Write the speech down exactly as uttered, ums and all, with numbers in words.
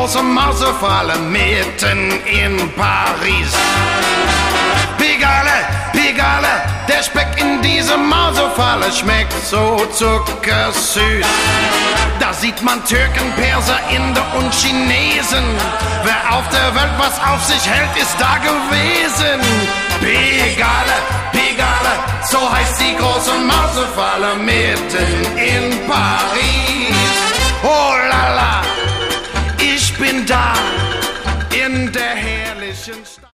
große Mausefalle mitten in Paris. Pegale, Pegale, der Speck in diese Mausefalle schmeckt so zuckersüß. Da sieht man Türken, Perser, Inder und Chinesen. Wer auf der Welt was auf sich hält, ist da gewesen. Pegale, Pegale, so heißt die große Mausefalle mitten in Paris. Oh la la, ich bin da in der herrlichen Stadt.